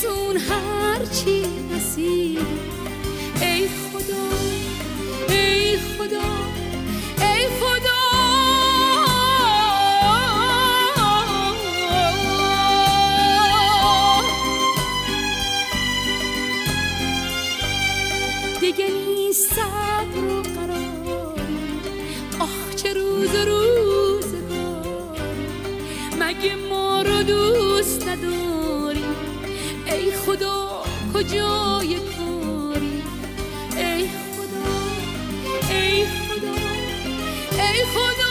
برسون هرچی نصیبه. ای خدا ای خدا ای خدا، دیگه نیست صبر و قراری. آه چه روز و روزگاری، مگه ما رو دوست نداری؟ ای خدا کجای کاری؟ ای خدا ای خدا ای خدا.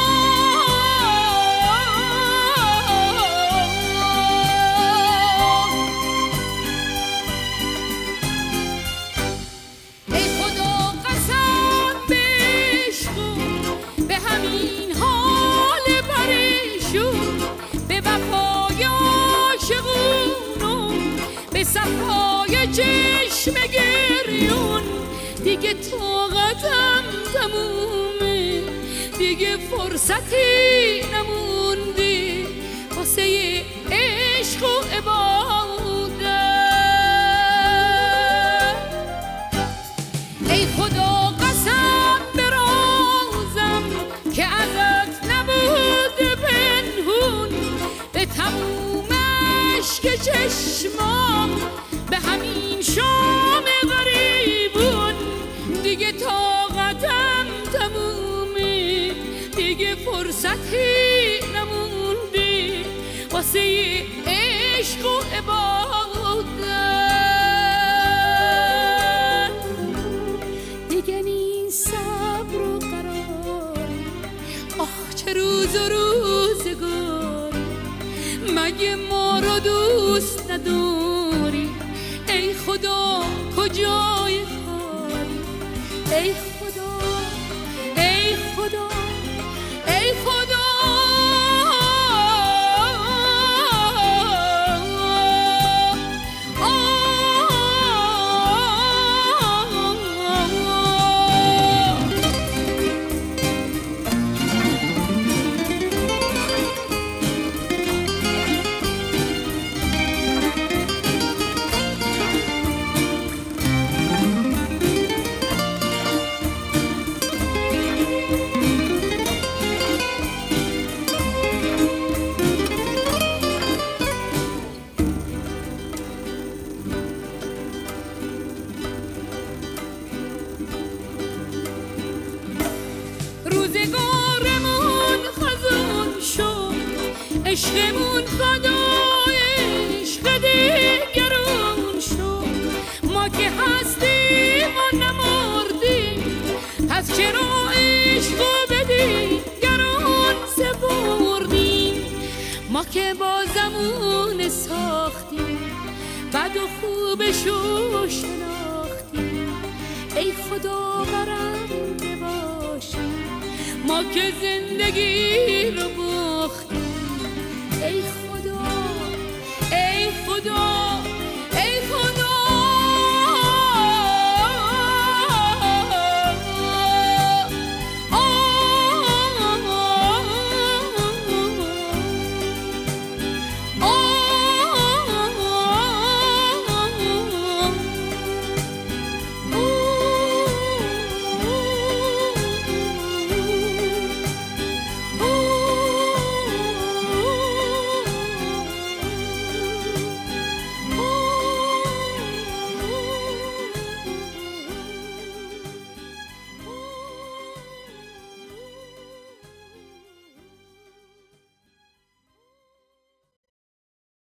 ای خدا قسم بشکن به همین حال پریشون، به وفای عاشقون، به صفای چشم گریون. دیگه طاقتم تمومه، دیگه فرصتی نمونده واسه عشق و عبادت. ای خدا قسم برازم که ازت نبود پنهون، به تموم عشق چشمام، به همین شام غریبون. دیگه طاقتم تمومه، دیگه فرصتی نمونده واسه عشق و عبادت. دیگه نیست صبر و قراری. آه چه روز و روزگاری، مگه ما رو دوست نداری؟ ای خدا کجای کاری؟ ای خدا ای خدا ای خدا. روزگارمون خزون شد، عشقمون فدای عشق دیگرون شد. ما که هستیم و نمردیم، پس چرا عشق و به دیگرون سپردیم؟ ما که بازمون ساختیم، بد و خوبشو شناختیم. ای خدا برنده باشیم، ما که زندگی رو باختیم. ای خدا ای خدا